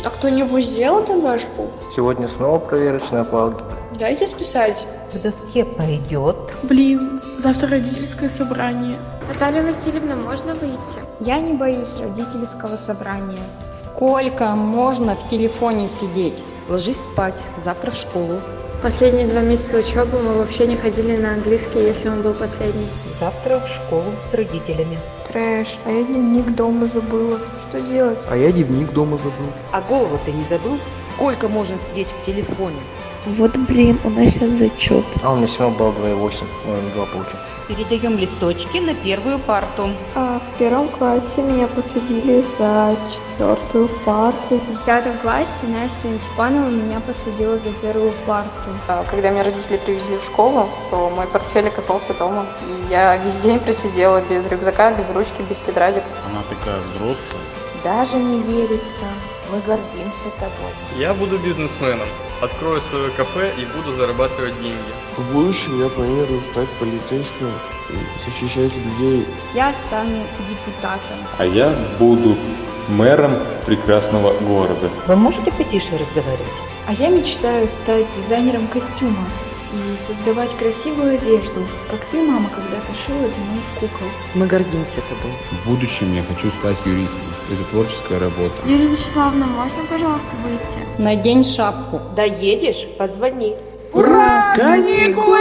А кто-нибудь сделал домашку? Сегодня снова проверочная по алгебре. Дайте списать. К доске пойдет. Блин, завтра родительское собрание. Наталья Васильевна, можно выйти? Я не боюсь родительского собрания. Сколько можно в телефоне сидеть? Ложись спать, завтра в школу. Последние 2 месяца учебы мы вообще не ходили на английский, если он был последний. Завтра в школу с родителями. Трэш, а я дневник дома забыла. Что делать? А я дневник дома забыл. А голову ты не забыл? Сколько можно сидеть в телефоне? Вот блин, у нас сейчас зачет. А у меня все равно было 2,8. Наверное, 2 получим. Передаем листочки на первую парту. В первом классе меня посадили за 4-ю парту. В 10 классе Настя Степанова меня посадила за 1-ю парту. Когда меня родители привезли в школу, то мой портфель оказался дома. И я весь день просидела без рюкзака, без ручки, без тетрадек. Она такая взрослая. Даже не верится. Мы гордимся тобой. Я буду бизнесменом. Открою свое кафе и буду зарабатывать деньги. В будущем я планирую стать полицейским и защищать людей. Я стану депутатом. А я буду мэром прекрасного города. Вы можете потише разговаривать? А я мечтаю стать дизайнером костюма и создавать красивую одежду, как ты, мама, когда-то шила для моих кукол. Мы гордимся тобой. В будущем я хочу стать юристом. Это творческая работа. Юлия Вячеславовна, можно, пожалуйста, выйти? Надень шапку. Доедешь? Позвони. Ура! Каникулы!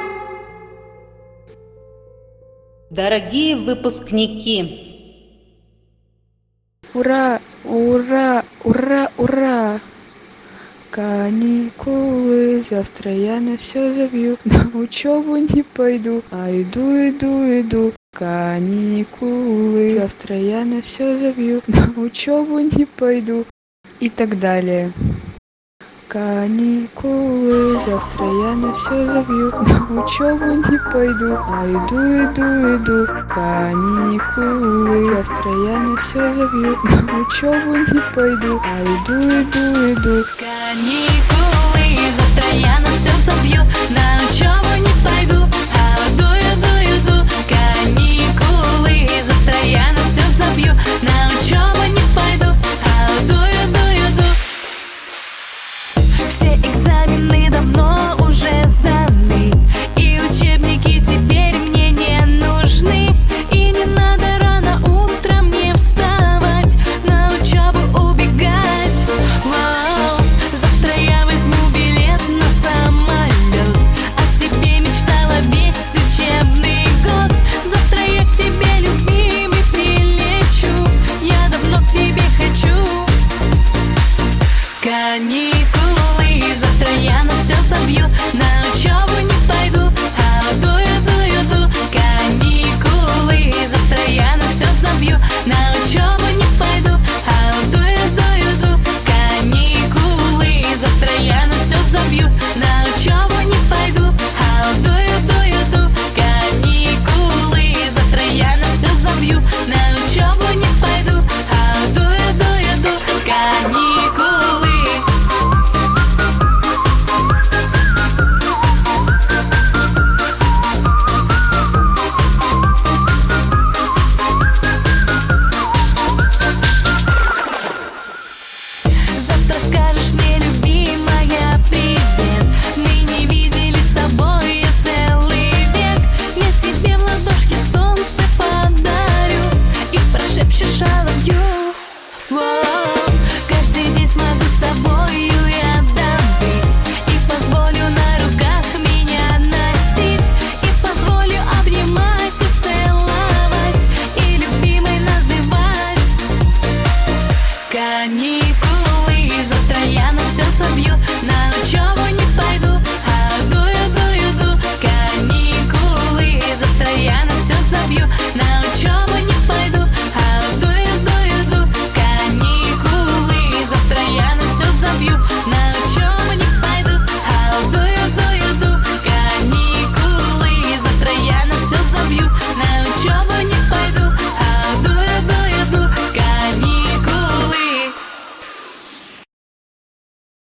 Дорогие выпускники! Ура, ура, ура, ура! Каникулы, завтра я на все забью, на учебу не пойду, а иду. Каникулы, завтра я на все забью, на учебу не пойду и так далее. Каникулы, завтра я на все забью, на учебу не пойду, а иду. Каникулы, завтра я на все забью, на учебу не пойду, а иду. Каникулы.